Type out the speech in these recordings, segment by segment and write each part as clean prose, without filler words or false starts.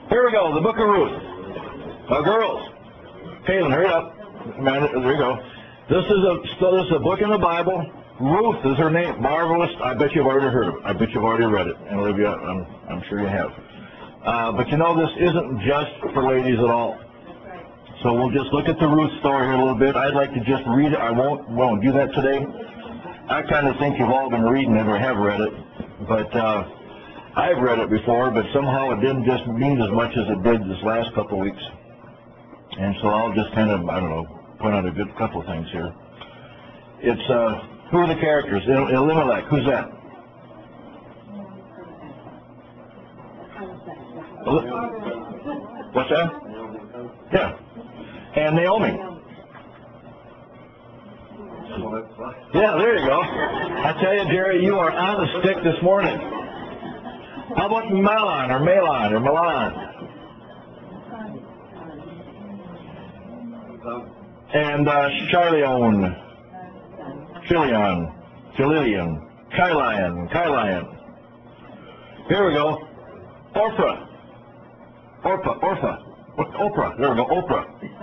Here we go, the book of Ruth. Girls, Kaylin, hurry up. Man, there you go. This is a book in the Bible. Ruth is her name. Marvelous. I bet you've already heard of it. I bet you've already read it. And Olivia, I'm sure you have. But you know, this isn't just for ladies at all. So we'll just look at the Ruth story here a little bit. I'd like to just read it. I won't do that today. I kind of think you've all been reading it or have read it. But I've read it before, but somehow it didn't just mean as much as it did this last couple of weeks. And so I'll just kind of, I don't know, point out a good couple of things here. It's, who are the characters? Elimelech, who's that? What's that? Yeah. And Naomi. Yeah, there you go. I tell you, Jerry, you are on the stick this morning. How about Malon or Malon or Milan? And Chilion, Kylian. Here we go. Oprah. There we go, Oprah.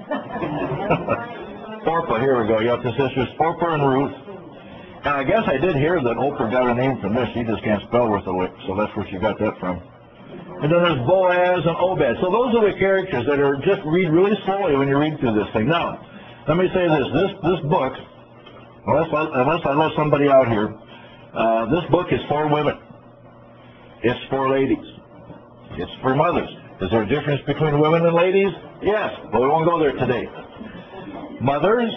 Orpah, here we go. You have the sisters Orpah and Ruth. And I guess I did hear that Oprah got her name from this. She just can't spell worth a lick, so that's where she got that from. And then there's Boaz and Obed. So those are the characters that are just read really slowly when you read through this thing. Now, let me say this. This book, unless I let somebody out here, this book is for women. It's for ladies. It's for mothers. Is there a difference between women and ladies? Yes, but we won't go there today. Mothers,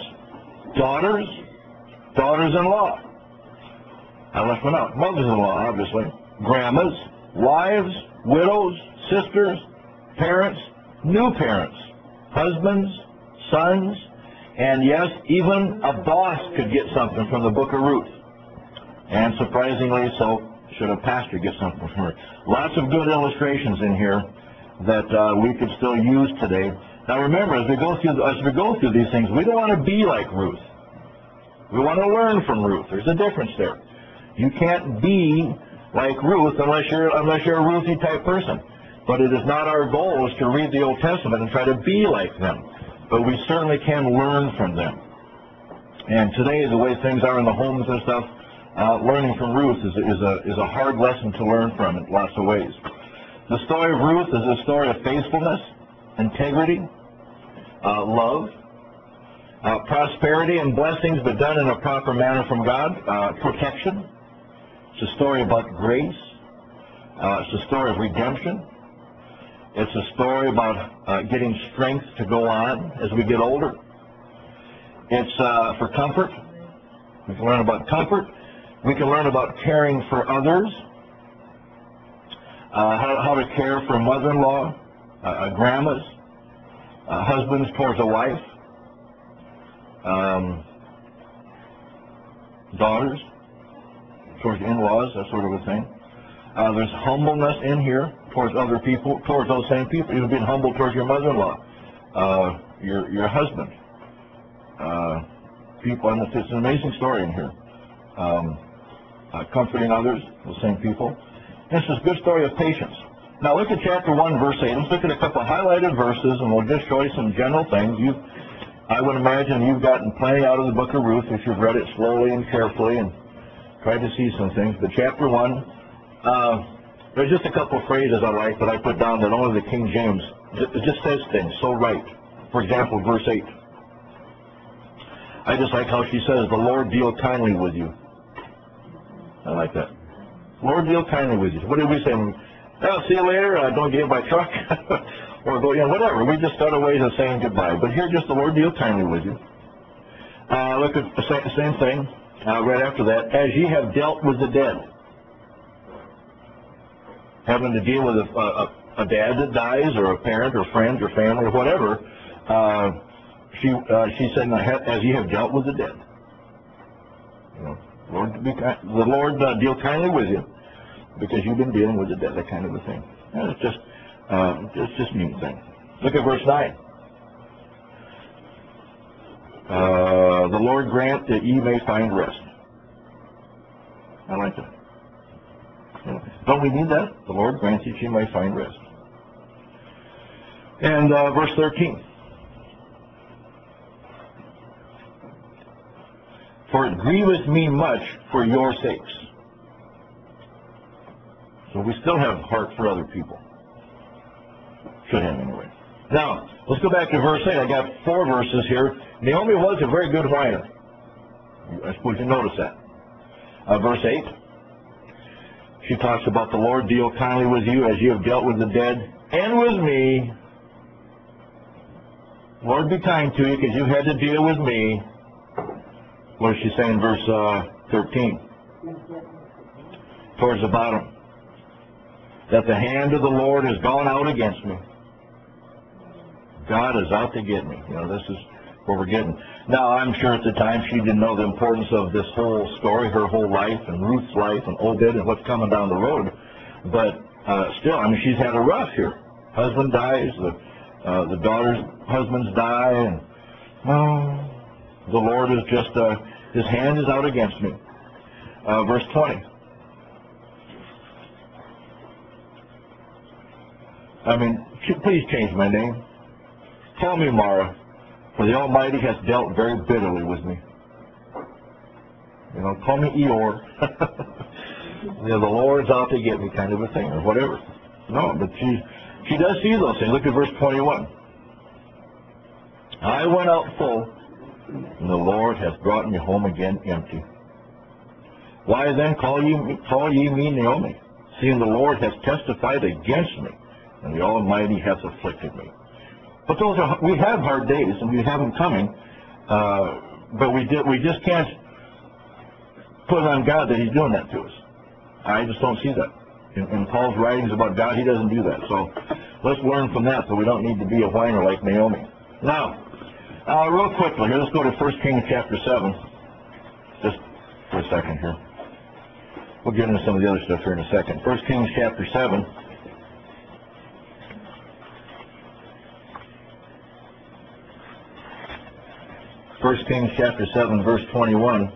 daughters-in-law. I left one out. Mothers-in-law, obviously. Grandmas, wives, widows, sisters, parents, new parents, husbands, sons, and yes, even a boss could get something from the book of Ruth. And surprisingly so, should a pastor get something from her. Lots of good illustrations in here that we could still use today. Now remember, as we go through these things, we don't want to be like Ruth. We want to learn from Ruth. There's a difference there. You can't be like Ruth unless you're a Ruthy type person. But it is not our goal is to read the Old Testament and try to be like them. But we certainly can learn from them. And today, the way things are in the homes and stuff, learning from Ruth is a hard lesson to learn from in lots of ways. The story of Ruth is a story of faithfulness, integrity, love, prosperity and blessings, but done in a proper manner from God, protection. It's a story about grace. It's a story of redemption. It's a story about getting strength to go on as we get older. It's for comfort. We can learn about comfort. We can learn about caring for others, how to care for a mother-in-law, grandmas, husbands towards a wife, daughters towards in-laws, that sort of a thing. There's humbleness in here towards other people, towards those same people. You've been humble towards your mother-in-law, your husband. People, and it's an amazing story in here. Comforting others, the same people. This is a good story of patience. Now look at chapter 1, verse 8. Let's look at a couple of highlighted verses, and we'll just show you some general things. I would imagine you've gotten plenty out of the book of Ruth if you've read it slowly and carefully and tried to see some things. But chapter 1, there's just a couple of phrases I like that I put down that only the King James, it just says things so right. For example, verse 8. I just like how she says, the Lord deal kindly with you. I like that. Lord deal kindly with you. What did we say? Oh, see you later. Don't get my truck. Or go, whatever. We just got ways of saying goodbye. But here, just the Lord deal kindly with you. Look at the same thing right after that. As ye have dealt with the dead. Having to deal with a dad that dies, or a parent, or friend, or family, or whatever. She said, as ye have dealt with the dead. The Lord deal kindly with you, because you've been dealing with the dead, that kind of a thing. And it's just a neat thing. Look at verse 9. The Lord grant that ye may find rest. I like that. Don't we need that? The Lord grants that ye may find rest. And verse 13. For it grieveth me much for your sakes. So we still have heart for other people. Should have anyway. Now, let's go back to verse 8. I got 4 verses here. Naomi was a very good whiner. I suppose you notice that. Verse 8. She talks about the Lord deal kindly with you as you have dealt with the dead and with me. Lord be kind to you because you've had to deal with me. What does she say in verse 13? Towards the bottom. That the hand of the Lord has gone out against me. God is out to get me. You know, this is what we're getting. Now, I'm sure at the time she didn't know the importance of this whole story, her whole life, and Ruth's life, and Obed, and what's coming down the road. But still, I mean, she's had a rough here. Husband dies, the daughter's husbands die, and the Lord is just, his hand is out against me. Verse 20. I mean, please change my name. Call me Mara, for the Almighty has dealt very bitterly with me. You know, call me Eeyore. You know, the Lord's out to get me, kind of a thing, or whatever. No, but she does see those things. Look at verse 21. I went out full, and the Lord hath brought me home again empty. Why then call ye me Naomi, seeing the Lord hath testified against me, and the Almighty hath afflicted me. But we have hard days, and we have them coming. But we just can't put it on God that He's doing that to us. I just don't see that. In Paul's writings about God, he doesn't do that. So let's learn from that, so we don't need to be a whiner like Naomi. Now, real quickly here, let's go to 1 Kings chapter 7. Just for a second here. We'll get into some of the other stuff here in a second. 1 Kings chapter 7. 1 Kings chapter 7, verse 21.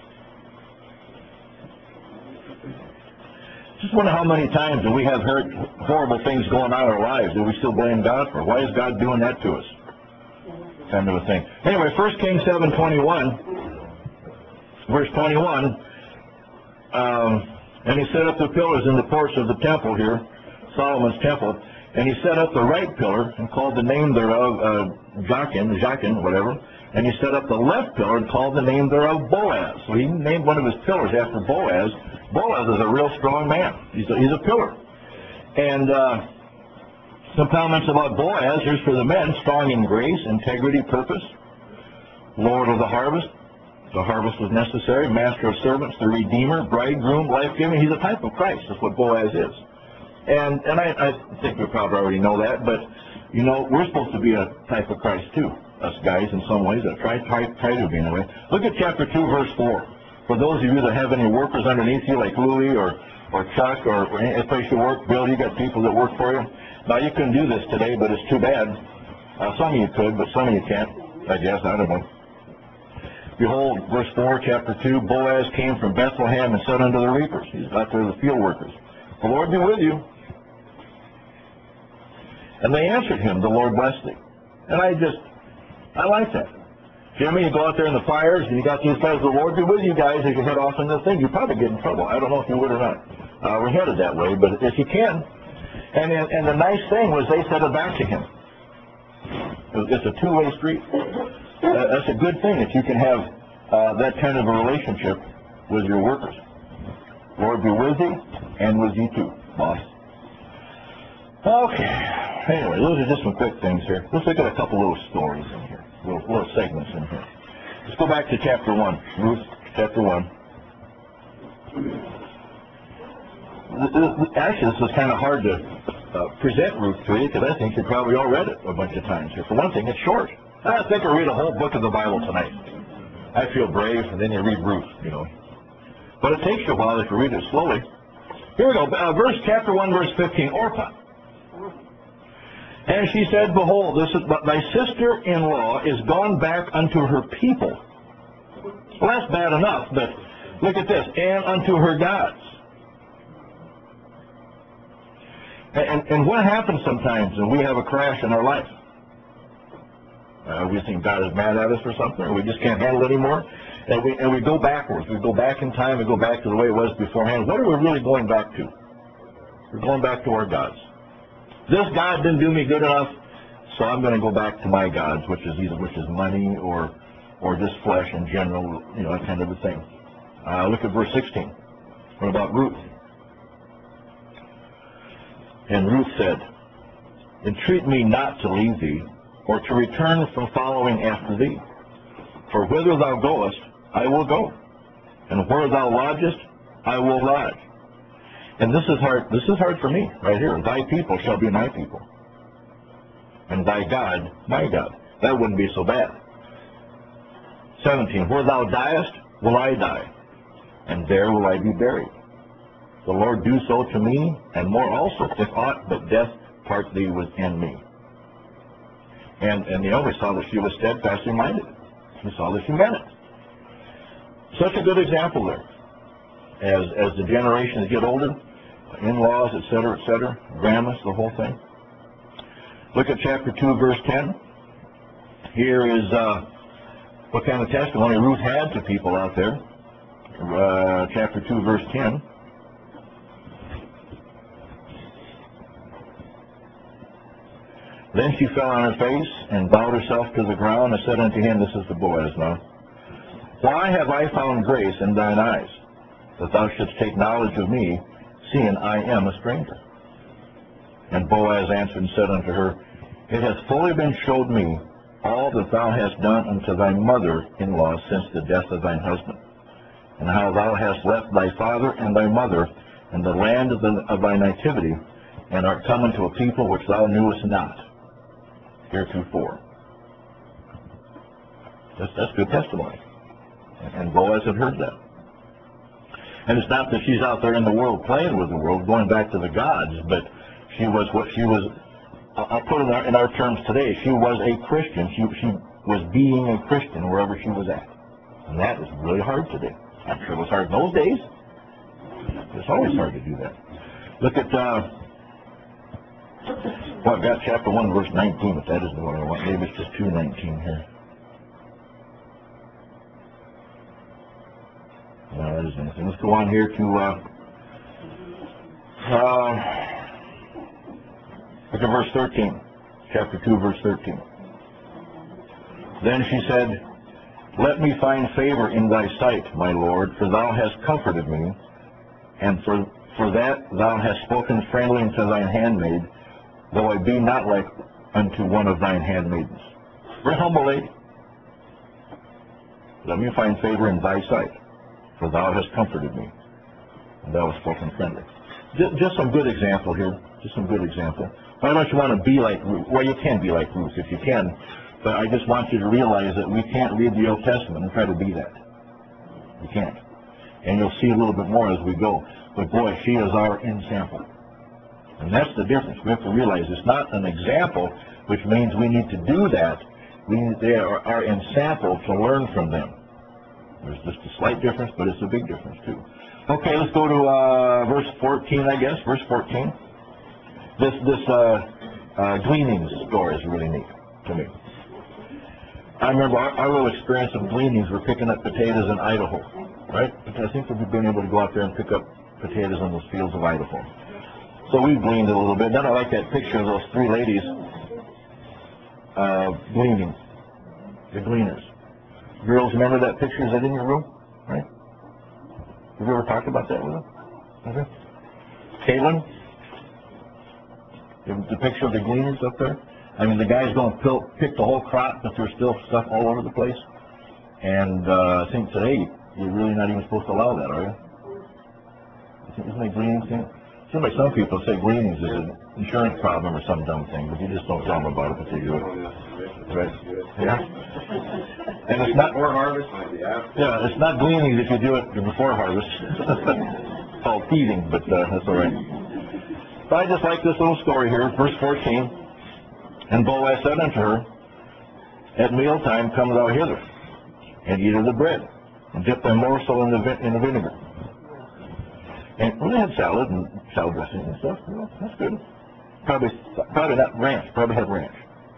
Just wonder how many times do we have heard horrible things going on in our lives that we still blame God for? Why is God doing that to us? Kind of a thing. Anyway, 1 Kings 7:21, verse 21, and he set up the pillars in the porch of the temple here, Solomon's temple, and he set up the right pillar and called the name thereof Jachin, whatever. And he set up the left pillar and called the name thereof Boaz. So he named one of his pillars after Boaz. Boaz is a real strong man. He's a pillar. And some comments about Boaz. Here's for the men: strong in grace, integrity, purpose. Lord of the harvest. The harvest was necessary. Master of servants, the Redeemer, bridegroom, life-giving. He's a type of Christ. That's what Boaz is. And I think we probably already know that. But, you know, we're supposed to be a type of Christ too. Us guys, in some ways, that try to be anyway. Look at chapter 2, verse 4. For those of you that have any workers underneath you, like Louie or Chuck or any place you work, Bill, you got people that work for you. Now, you couldn't do this today, but it's too bad. Some of you could, but some of you can't, I guess. I don't know. Behold, verse 4, chapter 2, Boaz came from Bethlehem and said unto the reapers. He's out there, the field workers. The Lord be with you. And they answered him, the Lord bless thee. And I like that. Jimmy, you go out there in the fires, and you got these guys, the Lord be with you guys, as you head off in the thing. You probably get in trouble. I don't know if you would or not. We're headed that way, but if you can. And the nice thing was they said it back to him. It's a two-way street. That's a good thing if you can have that kind of a relationship with your workers. Lord be with you, and with you too, boss. Okay. Anyway, those are just some quick things here. Let's look at a couple little stories in here, little segments in here. Let's go back to chapter 1, Ruth chapter 1. Actually, this is kind of hard to present Ruth to you, because I think you probably all read it a bunch of times here. For one thing, it's short. I think I'll read a whole book of the Bible tonight. I feel brave, and then you read Ruth, you know. But it takes you a while if you read it slowly. Here we go, chapter 1, verse 15, Orpah. And she said, behold, but thy sister-in-law is gone back unto her people. Well, that's bad enough, but look at this. And unto her gods. And what happens sometimes when we have a crash in our life? We think God is mad at us or something, or we just can't handle it anymore, and we go backwards. We go back in time. We go back to the way it was beforehand. What are we really going back to? We're going back to our gods. This God didn't do me good enough, so I'm going to go back to my gods, which is money or just flesh in general, that kind of a thing. Look at verse 16. What about Ruth? And Ruth said, "Entreat me not to leave thee, or to return from following after thee. For whither thou goest, I will go, and where thou lodgest, I will lodge." And this is hard. This is hard for me right here. Thy people shall be my people, and thy God my God. That wouldn't be so bad. 17. Where thou diest, will I die, and there will I be buried. The Lord do so to me, and more also, if aught but death part thee within me. And we saw that she was steadfastly minded. We saw that she meant it. Such a good example there. As the generations get older, in-laws, etc., grandmas, the whole thing. Look at chapter 2, verse 10. Here is what kind of testimony Ruth had to people out there. Chapter 2, verse 10. Then she fell on her face and bowed herself to the ground and said unto him, this is the Boaz now, "Why have I found grace in thine eyes, that thou shouldst take knowledge of me, seeing I am a stranger?" And Boaz answered and said unto her, "It hath fully been showed me all that thou hast done unto thy mother-in-law since the death of thine husband, and how thou hast left thy father and thy mother and the land of thy nativity, and art come unto a people which thou knewest not heretofore." That's good testimony. And Boaz had heard that. And it's not that she's out there in the world playing with the world, going back to the gods, but she was what she was. I'll put it in our terms today. She was a Christian. She was being a Christian wherever she was at. And that is really hard today. I'm sure it was hard in those days. It's always hard to do that. Look at, I've got chapter 1, verse 19, but that isn't what I want. Maybe it's just 2:19 here. No, that isn't anything. Let's go on here to, look at verse 13. Chapter 2, verse 13. Then she said, "Let me find favor in thy sight, my Lord, for thou hast comforted me, and for that thou hast spoken friendly unto thine handmaid, though I be not like unto one of thine handmaidens." Very humble lady. "Let me find favor in thy sight, for thou hast comforted me, and thou hast spoken friendly." Just some good example here. Just some good example. Why don't you want to be like Ruth? Well, you can be like Ruth if you can, but I just want you to realize that we can't read the Old Testament and try to be that. We can't. And you'll see a little bit more as we go. But boy, she is our example. And that's the difference. We have to realize it's not an example, which means we need to do that. They are our example to learn from them. There's just a slight difference, but it's a big difference too. Okay, let's go to verse 14, I guess. Verse 14. This gleaning story is really neat to me. I remember our little experience of gleanings. We're picking up potatoes in Idaho, right? I think we've been able to go out there and pick up potatoes in those fields of Idaho. So we gleaned a little bit. Then I like that picture of those three ladies gleaning, the gleaners. Girls, remember that picture? Is that in your room? Right? Have you ever talked about that with them? Okay. Caitlin? The picture of the gleaners up there? I mean, the guy's going to pick the whole crop, but there's still stuff all over the place. And I think today, you're really not even supposed to allow that, are you? Isn't it gleaning thing? Seems like some people say gleanings is an insurance problem or some dumb thing, but you just don't tell them about it until you do it. Right? Yeah? And it's not before harvest. Yeah, it's not gleaning if you do it before harvest. It's called feeding, but that's all right. But I just like this little story here, verse 14. And Boaz said unto her, "At mealtime come thou hither, and eat of the bread, and dip thy morsel in the vinegar." And we had salad and salad dressing and stuff. Well, that's good. Probably not ranch. Probably had ranch.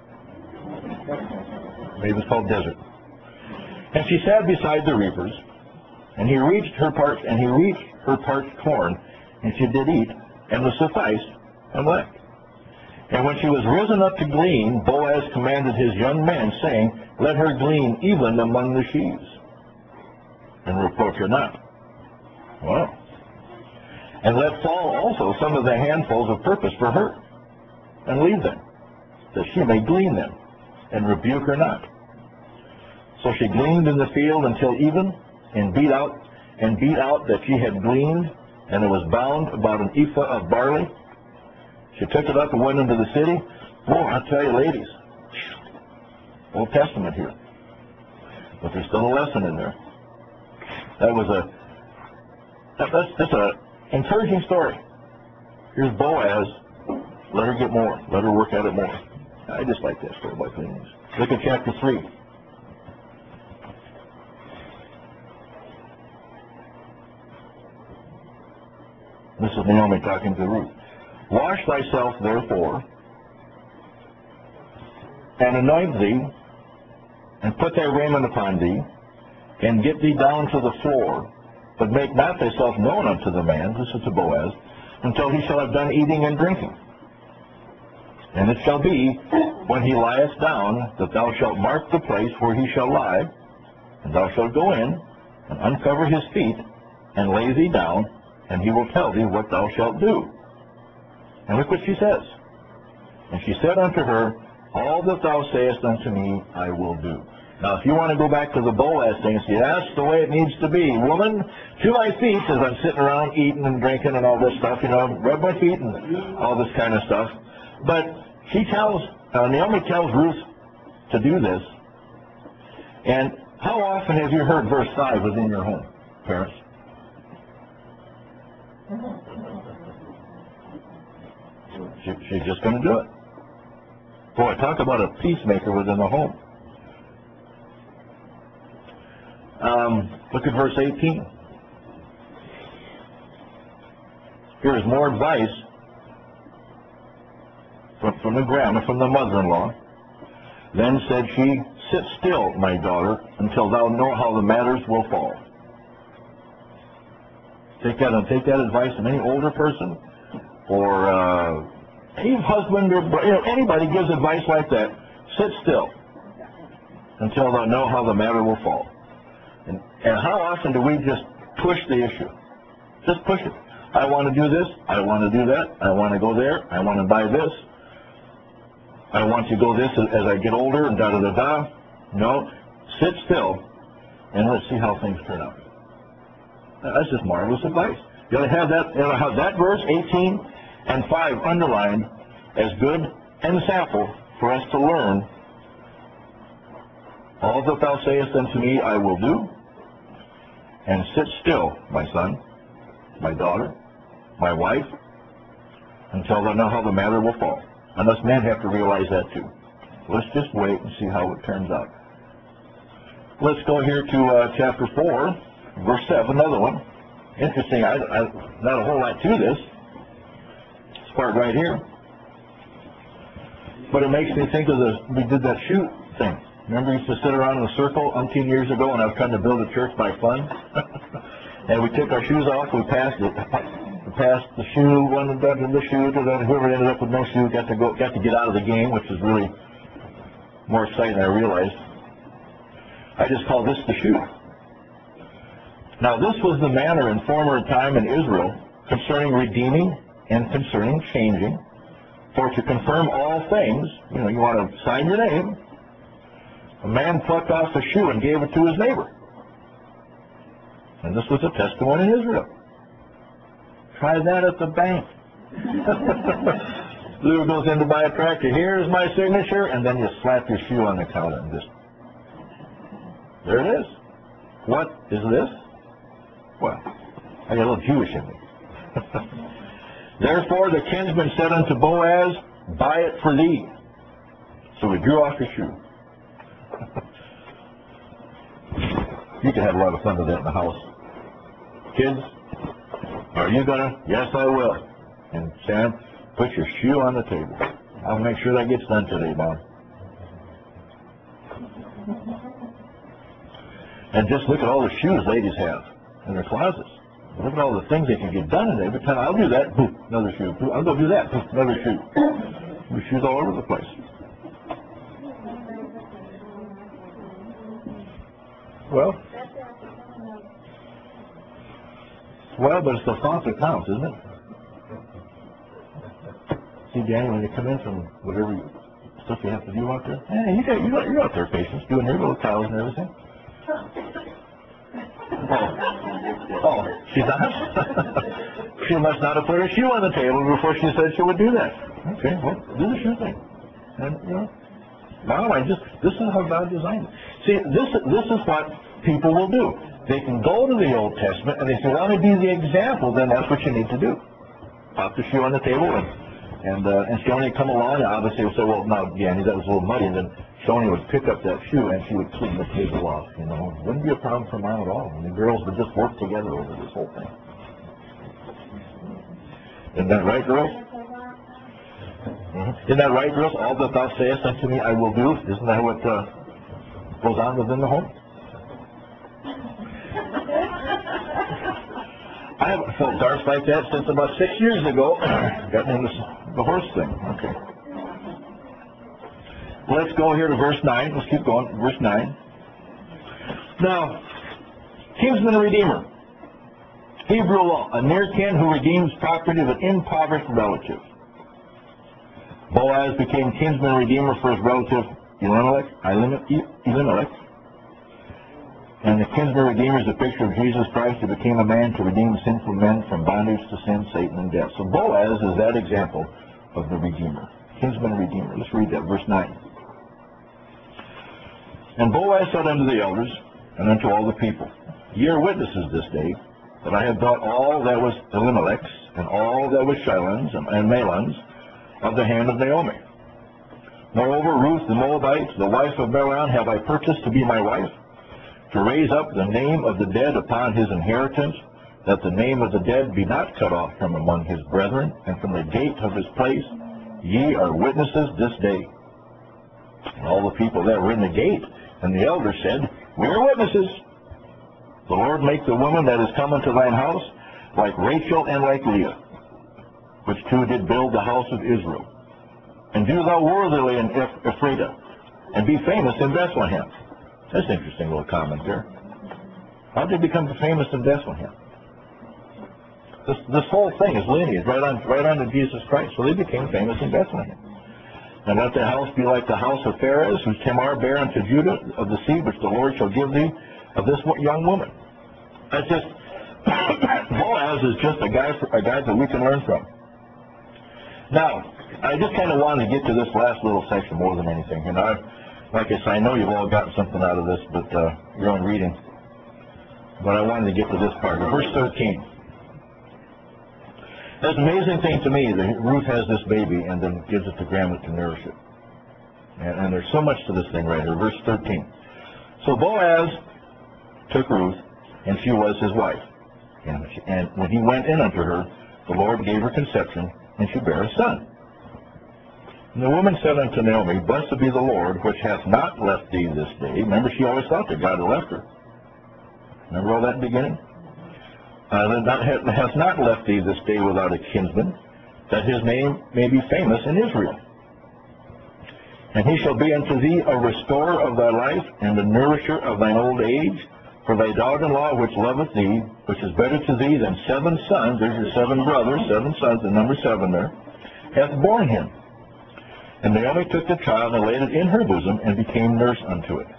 Maybe it was called desert. And she sat beside the reapers, and he reached her parched corn, and she did eat, and was sufficed, and left. And when she was risen up to glean, Boaz commanded his young man, saying, Let her glean even among the sheaves, and reproach her not. Well, and let fall also some of the handfuls of purpose for her, and leave them, that she may glean them, and rebuke her not. So she gleaned in the field until even, and beat out that she had gleaned, and it was bound about an ephah of barley. She took it up and went into the city. Boy, I tell you, ladies, Old Testament here, but there's still a lesson in there. That's a encouraging story. Here's Boaz. Let her get more. Let her work at it more. I just like that story about cleanings. Look at chapter 3. This is Naomi talking to Ruth. Wash thyself, therefore, and anoint thee, and put thy raiment upon thee, and get thee down to the floor, but make not thyself known unto the man, this is to Boaz, until he shall have done eating and drinking. And it shall be, when he lieth down, that thou shalt mark the place where he shall lie, and thou shalt go in, and uncover his feet, and lay thee down, and he will tell thee what thou shalt do. And look what she says. And she said unto her, All that thou sayest unto me, I will do. Now, if you want to go back to the Boaz thing and say, that's the way it needs to be. Woman, to my feet, as I'm sitting around eating and drinking and all this stuff, rub my feet and all this kind of stuff. But Naomi tells Ruth to do this. And how often have you heard verse 5 within your home, parents? She's just going to do it. Boy, talk about a peacemaker within the home. Look at verse 18. Here is more advice from the grandma, from the mother-in-law. Then said she, Sit still, my daughter, until thou know how the matters will fall. Take that advice from any older person, or any husband, or anybody gives advice like that. Sit still until thou know how the matter will fall. And how often do we just push the issue? Just push it. I want to do this. I want to do that. I want to go there. I want to buy this. I want to go this as I get older, and da-da-da-da. No. Sit still, and let's see how things turn out. That's just marvelous advice. You ought to have that verse 18 and 5 underlined as good and sample for us to learn. All that thou sayest unto me, I will do. And sit still, my son, my daughter, my wife, until thou know how the matter will fall. And us men have to realize that too. Let's just wait and see how it turns out. Let's go here to chapter 4, verse 7, another one. Interesting, not a whole lot to this. This part right here. But it makes me think of we did that shoot thing. Remember we used to sit around in a circle umpteen years ago when I was trying to build a church by fun? And we took our shoes off, we passed it. We passed the shoe, one and done the shoe, to then whoever ended up with no shoe got to get out of the game, which is really more exciting than I realized. I just call this the shoe. Now this was the manner in former time in Israel concerning redeeming and concerning changing. For to confirm all things, you want to sign your name, a man plucked off a shoe and gave it to his neighbor. And this was a testimony in Israel. Try that at the bank. Lou goes in to buy a tractor. Here's my signature, and then you slap your shoe on the counter and just, there it is. What is this? Well, I got a little Jewish in me. Therefore the kinsman said unto Boaz, Buy it for thee. So he drew off his shoe. You can have a lot of fun with that in the house. Kids, are you gonna? Yes, I will. And Sam, Put your shoe on the table. I'll make sure that gets done today, Mom. And just look at all the shoes ladies have in their closets. Look at all the things they can get done in there. Every time I'll do that, poof, another shoe. Poof, I'll go do that, poof, another shoe. There's shoes all over the place. Well, but it's the thought that counts, isn't it? See, Danny, when you come in from whatever stuff you have to do out there, hey, you're out there, Patience, doing your little towels and everything. Oh, she's not? She must not have put her shoe on the table before she said she would do that. Okay, well, do the shoe thing. And, you know, wow, this is how God designed it. See, this is what people will do. They can go to the Old Testament, and if you want to be the example, then that's what you need to do. Pop the shoe on the table, and Shoni would come along, and obviously would say, well, now, Danny, that was a little muddy, and then Shoni would pick up that shoe, and she would clean the table off, you know. It wouldn't be a problem for Mom at all. And the girls would just work together over this whole thing. Isn't that right, girls? Mm-hmm. Isn't that right, girls? All that thou sayest unto me, I will do. Isn't that what goes on within the home? I haven't felt darts like that since about 6 years ago. Got into the horse thing. Okay. Let's go here to verse 9. Let's keep going. Verse 9. Now, kinsman and redeemer. Hebrew law, a near kin who redeems property of an impoverished relative. Boaz became kinsman and redeemer for his relative Elimelech. And the kinsman redeemer is a picture of Jesus Christ who became a man to redeem sinful men from bondage to sin, Satan, and death. So Boaz is that example of the redeemer. Kinsman and redeemer. Let's read that, verse 9. And Boaz said unto the elders and unto all the people, Ye are witnesses this day that I have bought all that was Elimelech's and all that was Shilon's and Mahlon's of the hand of Naomi. Moreover, Ruth the Moabite, the wife of Mahlon, have I purchased to be my wife, to raise up the name of the dead upon his inheritance, that the name of the dead be not cut off from among his brethren, and from the gate of his place. Ye are witnesses this day. And all the people that were in the gate, and the elders said, We are witnesses. The Lord make the woman that is come into thine house like Rachel and like Leah, which two did build the house of Israel. And do thou worthily in Ephrathah, and be famous in Bethlehem. That's an interesting little comment there. How did they become famous in Bethlehem? This whole thing is lineage, right on to Jesus Christ. So they became famous in Bethlehem. And let the house be like the house of Pharez, whose Tamar bare unto Judah of the seed which the Lord shall give thee of this young woman. That's just Boaz is just a guy that we can learn from. Now, I just kind of wanted to get to this last little section more than anything. And like I said, I know you've all gotten something out of this, but your own reading. But I wanted to get to this part. Verse 13. That's an amazing thing to me that Ruth has this baby and then gives it to Grandma to nourish it. And there's so much to this thing right here. Verse 13. So Boaz took Ruth, and she was his wife. And when he went in unto her, the Lord gave her conception, and she bare a son. And the woman said unto Naomi, Blessed be the Lord, which hath not left thee this day. Remember, she always thought that God had left her. Remember all that in the beginning? That hath not left thee this day without a kinsman, that his name may be famous in Israel. And he shall be unto thee a restorer of thy life, and a nourisher of thine old age. For thy daughter-in-law which loveth thee, which is better to thee than 7 sons, there's your 7 brothers, 7 sons, the number 7 there, hath borne him. And Naomi took the child and laid it in her bosom, and became nurse unto it.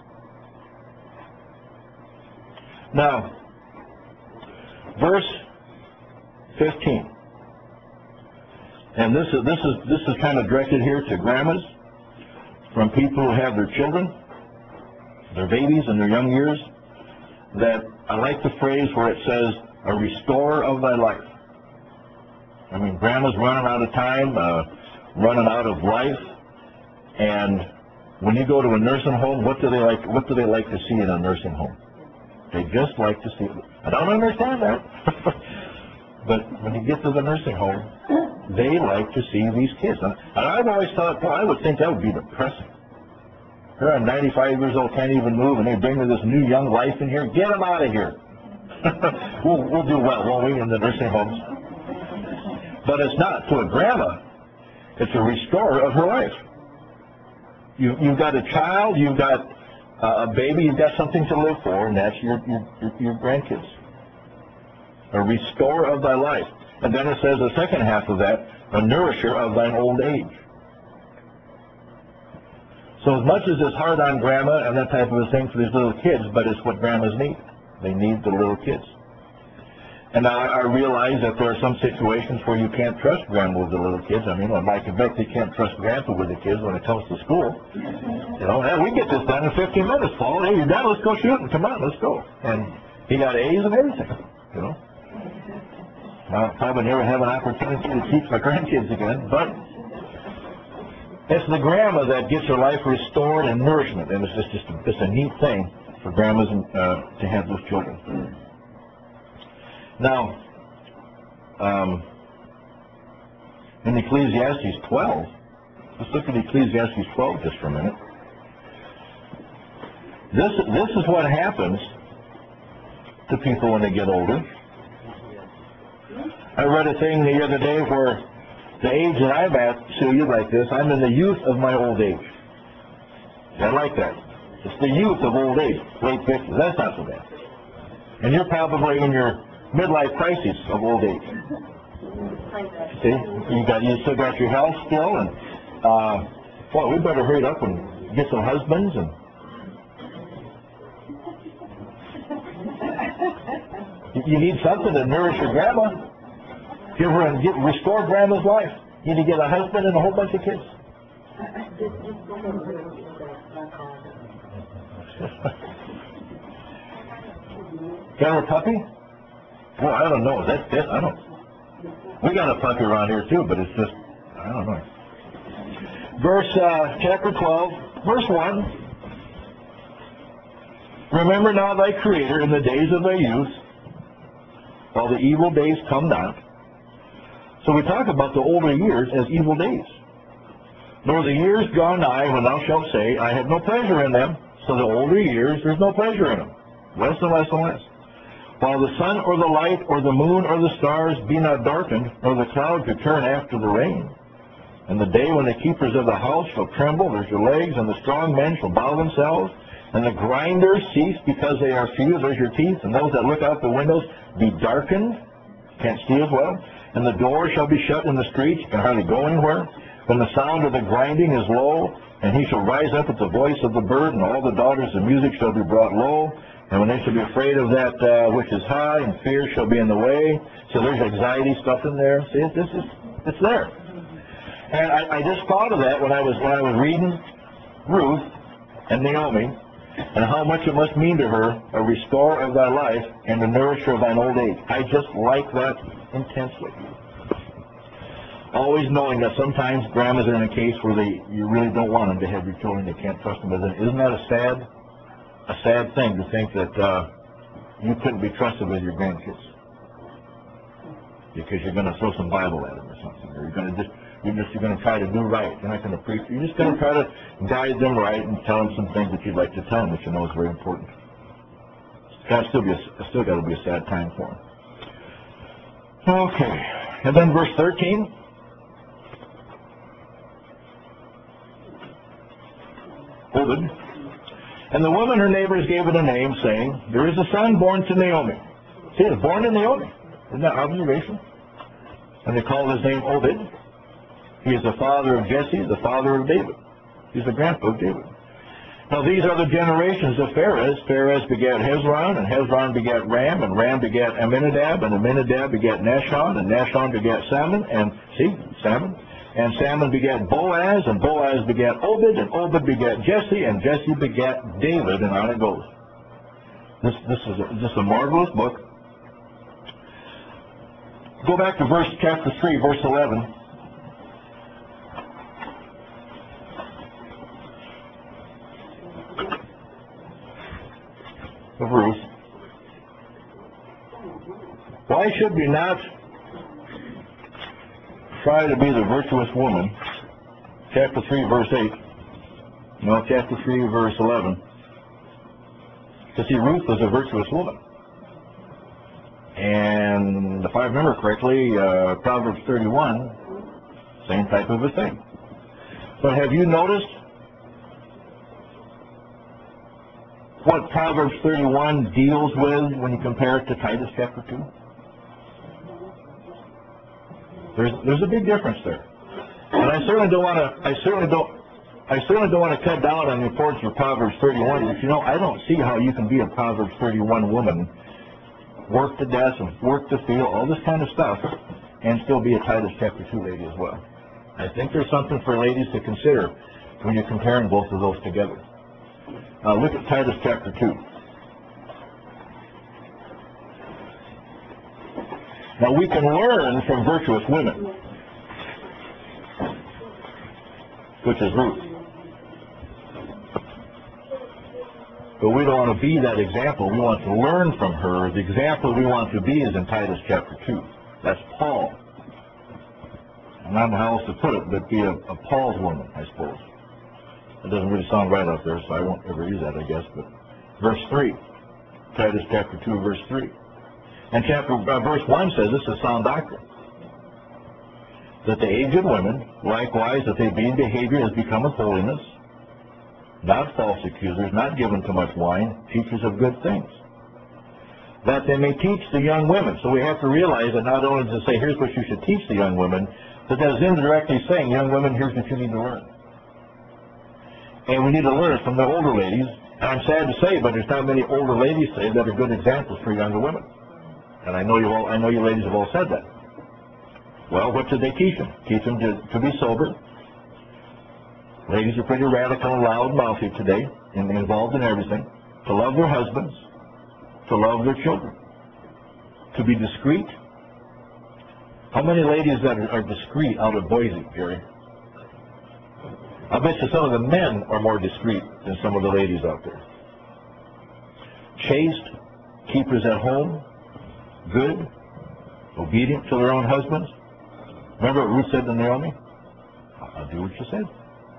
Now, verse 15. And this is kind of directed here to grandmas, from people who have their children, their babies in their young years, that I like the phrase where it says, a restorer of thy life. I mean, grandma's running out of time, running out of life, and when you go to a nursing home, what do they like to see in a nursing home? They just like to see it. I don't understand that. But when you get to the nursing home, they like to see these kids. And I've always thought, well, I would think that would be depressing. They're 95 years old, can't even move, and they bring this new young life in here. Get them out of here. we'll do well, won't we, in the nursing homes? But it's not. To a grandma, it's a restorer of her life. You've got a child, you've got a baby, you've got something to live for, and that's your grandkids. A restorer of thy life. And then it says the second half of that, a nourisher of thine old age. So as much as it's hard on grandma and that type of a thing for these little kids, but it's what grandmas need. They need the little kids. And I realize that there are some situations where you can't trust grandma with the little kids. I mean, Mike and Becky can't trust grandpa with the kids when it comes to school. You know, hey, we get this done in 15 minutes, Paul. Hey, you're done, let's go shooting. Come on, let's go. And he got A's and everything, you know. I'll probably never have an opportunity to teach my grandkids again, but it's the grandma that gets her life restored and nourishment, and it's a neat thing for grandmas to have those children. Now, in Ecclesiastes 12, let's look at Ecclesiastes 12 just for a minute. This is what happens to people when they get older. I read a thing the other day where the age that I'm at, Sue, you like this, I'm in the youth of my old age. I like that. It's the youth of old age, late 50s. That's not so bad. And you're probably in your midlife crisis of old age. See, you still got your health still, and boy, we better hurry up and get some husbands and. You need something to nourish your grandma. Give her and restore grandma's life. You need to get a husband and a whole bunch of kids. Got her a puppy? Well, I don't know. That's it. I don't. We got a puppy around here too, but it's just, I don't know. Chapter 12, verse 1. Remember now thy Creator in the days of thy youth, while the evil days come not. So we talk about the older years as evil days. Nor the years gone nigh when thou shalt say, I have no pleasure in them. So the older years, there's no pleasure in them. Less and less and less. While the sun or the light or the moon or the stars be not darkened, nor the clouds return after the rain. And the day when the keepers of the house shall tremble, there's your legs, and the strong men shall bow themselves, and the grinders cease because they are few, there's your teeth, and those that look out the windows be darkened, can't see as well, and the doors shall be shut in the streets, you can hardly go anywhere. When the sound of the grinding is low, and he shall rise up at the voice of the bird, and all the daughters of music shall be brought low, and when they shall be afraid of that which is high, and fear shall be in the way. So there's anxiety stuff in there. See, it's there. And I just thought of that when I was reading Ruth and Naomi, and how much it must mean to her, a restorer of thy life and a nourisher of thine old age. I just like that intensely. Always knowing that sometimes grandmas are in a case where you really don't want them to have your children, they can't trust them. Isn't that a sad thing to think that you couldn't be trusted with your grandkids because you're going to throw some Bible at them or something, or you're going to try to do right. You're not going to preach. You're just going to try to guide them right and tell them some things that you'd like to tell them, which you know is very important. It's still got to be a sad time for them. Okay, and then verse 13. Obed. And the woman, her neighbors, gave it a name, saying, there is a son born to Naomi. See, it's born to Naomi. Isn't that observation? And they call his name Obed. He is the father of Jesse, the father of David. He's the grandpa of David. Now these are the generations of Pharez. Pharez begat Hezron, and Hezron begat Ram, and Ram begat Amminadab, and Amminadab begat Nahshon, and Nahshon begat Salmon, and Salmon begat Boaz, and Boaz begat Obed, and Obed begat Jesse, and Jesse begat David, and on it goes. This is a marvelous book. Go back to chapter 3, verse 11. Of Ruth. Why should we not try to be the virtuous woman, chapter 3, verse 8, no, chapter 3, verse 11, to see Ruth was a virtuous woman. And if I remember correctly, Proverbs 31, same type of a thing. But have you noticed what Proverbs 31 deals with when you compare it to Titus chapter 2? There's a big difference there. And I certainly don't want to cut down on the importance of Proverbs 31. But you know, I don't see how you can be a Proverbs 31 woman, work to death and work to feel, all this kind of stuff, and still be a Titus chapter 2 lady as well. I think there's something for ladies to consider when you're comparing both of those together. Look at Titus chapter 2. Now we can learn from virtuous women, which is Ruth. But we don't want to be that example. We want to learn from her. The example we want to be is in Titus chapter 2. That's Paul. I don't know how else to put it, but be a Paul's woman, I suppose. It doesn't really sound right out there, so I won't ever use that, I guess. But verse 3, Titus chapter 2, verse 3. And verse 1 says, this is sound doctrine, that the aged women, likewise, that they be in behavior as becometh holiness, not false accusers, not given to much wine, teachers of good things, that they may teach the young women. So we have to realize that not only to say, here's what you should teach the young women, but that is indirectly saying, young women, here's what you need to learn. And we need to learn it from the older ladies. And I'm sad to say, but there's not many older ladies today that are good examples for younger women. And I know you ladies have all said that. Well, what should they teach them? Teach them to be sober. Ladies are pretty radical and loud mouthy today, and involved in everything. To love their husbands, to love their children, to be discreet. How many ladies that are discreet out of Boise, Jerry? I bet you some of the men are more discreet than some of the ladies out there. Chaste, keepers at home, good, obedient to their own husbands. Remember what Ruth said to Naomi? I'll do what you said.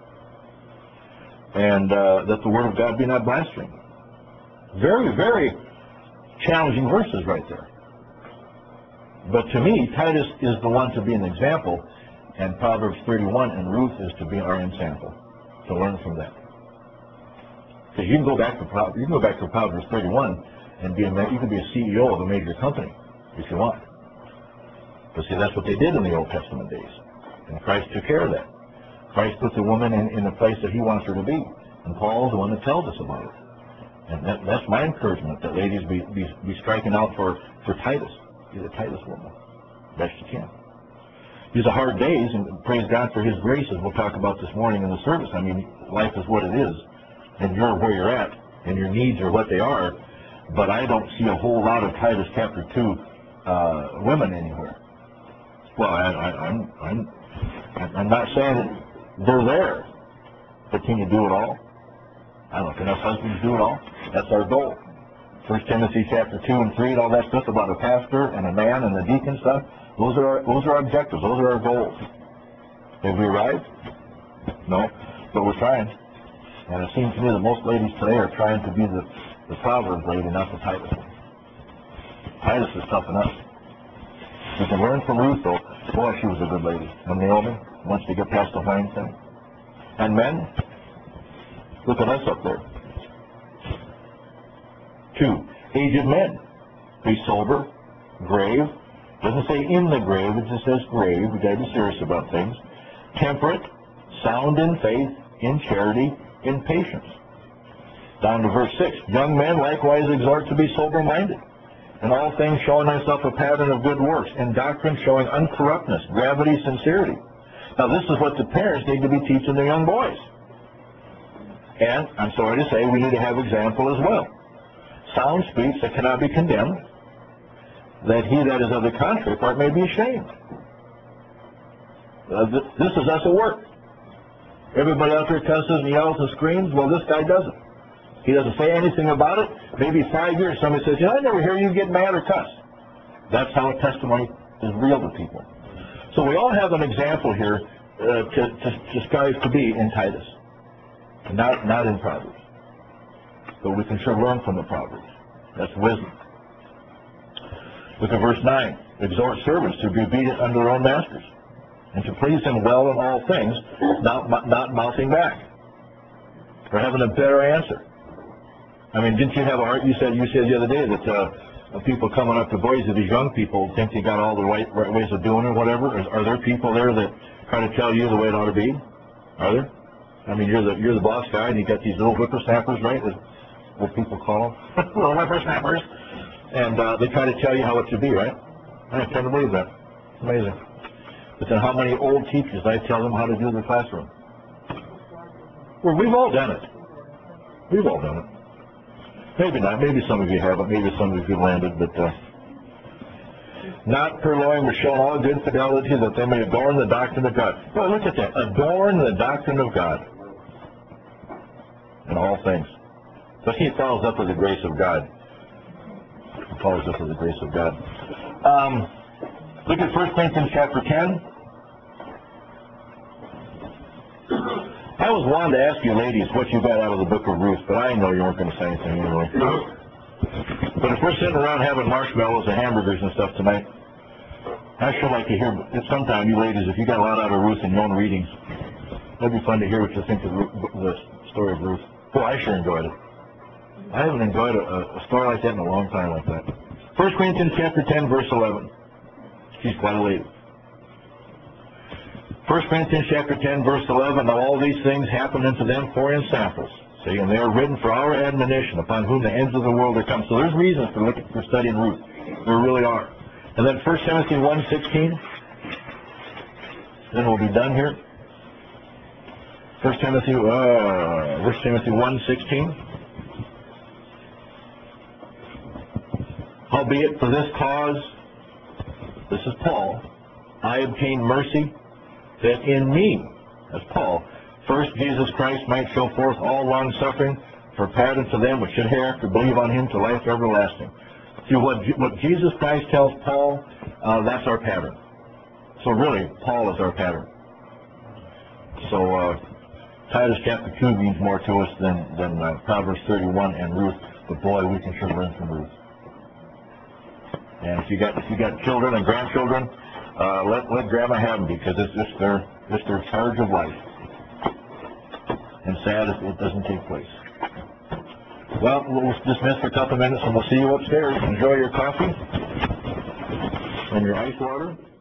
And that the word of God be not blasphemed. Very, very challenging verses right there. But to me, Titus is the one to be an example, and Proverbs 31 and Ruth is to be our example, to learn from that. Because you can go back to Proverbs 31 and you can be a CEO of a major company if you want. But see, that's what they did in the Old Testament days, and Christ took care of that. Christ puts a woman in the place that he wants her to be, and Paul's the one that tells us about it. And that's my encouragement, that ladies be striking out for Titus. Be the Titus woman, best you can. These are hard days, and praise God for his grace, as we'll talk about this morning in the service. I mean, life is what it is, and you're where you're at, and your needs are what they are. But I don't see a whole lot of Titus chapter 2 women anywhere. Well, I'm not saying that they're there, but can you do it all? I don't know. Can us husbands do it all? That's our goal. 1 Timothy chapter 2 and 3 and all that stuff about a pastor and a man and the deacon stuff. Those are our objectives. Those are our goals. Have we arrived? No, but we're trying. And it seems to me that most ladies today are trying to be the Proverbs lady, not the Titus one. Titus is tough enough. We can learn from Ruth, though. Boy, she was a good lady. And Naomi, once we get past the wine thing. And men, look at us up there. 2, aged men. Be sober, grave. Doesn't say in the grave, it just says grave. We've got to be serious about things. Temperate, sound in faith, in charity, in patience. Down to verse 6. Young men likewise exhort to be sober-minded, in all things showing thyself a pattern of good works, in doctrine showing uncorruptness, gravity, sincerity. Now this is what the parents need to be teaching their young boys. And, I'm sorry to say, we need to have example as well. Sound speech that cannot be condemned, that he that is of the contrary part may be ashamed. This is us at work. Everybody out there cusses and yells and screams. Well, this guy doesn't. He doesn't say anything about it. Maybe 5 years, somebody says, I never hear you get mad or cuss. That's how a testimony is real to people. So we all have an example here to strive to be in Titus, not in Proverbs. But we can sure learn from the Proverbs. That's wisdom. Look at verse 9. Exhort servants to be obedient unto their own masters, and to please them well in all things, not mouthing back, or having a better answer. I mean, didn't you have a heart? You said the other day that people coming up to boys, these young people think they got all the right ways of doing it or whatever. Are there people there that try to tell you the way it ought to be? Are there? I mean, you're the boss guy, and you got these little whippersnappers, right? That's what people call them, little whippersnappers, and they try to tell you how it should be, right? I can't believe that. It's amazing. But then how many old teachers I tell them how to do their classroom? Well, we've all done it. We've all done it. Maybe not. Maybe some of you haven't. Maybe some of you landed, but not purloining, but showing all good fidelity, that they may adorn the doctrine of God. Well, look at that. Adorn the doctrine of God in all things. So he follows up with the grace of God. He follows up with the grace of God. Look at 1 Corinthians chapter 10. I was wanting to ask you ladies what you got out of the book of Ruth, but I know you weren't going to say anything anyway. But if we're sitting around having marshmallows and hamburgers and stuff tonight, I sure like to hear, sometime, you ladies, if you got a lot out of Ruth in your own readings, it'd be fun to hear what you think of the story of Ruth. Boy, I sure enjoyed it. I haven't enjoyed a story like that in a long time like that. 1 Corinthians chapter 10, verse 11. She's quite a lady. 1 Corinthians chapter 10, verse 11, now all these things happen unto them for in samples. See, and they are written for our admonition, upon whom the ends of the world are come. So there's reasons for studying Ruth. There really are. And then 1 Timothy 1:16. Then we'll be done here. 1 Timothy 1:16. Howbeit for this cause, this is Paul, I obtained mercy, that in me, as Paul, first Jesus Christ might show forth all long suffering for pardon to them which should hereafter believe on him to life everlasting. See, what Jesus Christ tells Paul, that's our pattern. So really, Paul is our pattern. So Titus chapter 2 means more to us than Proverbs 31 and Ruth. But boy, we can sure learn from Ruth. And if you got children and grandchildren, let Grandma have them, because it's just their charge of life. And sad if it doesn't take place. Well, we'll dismiss for a couple of minutes, and we'll see you upstairs. Enjoy your coffee and your ice water.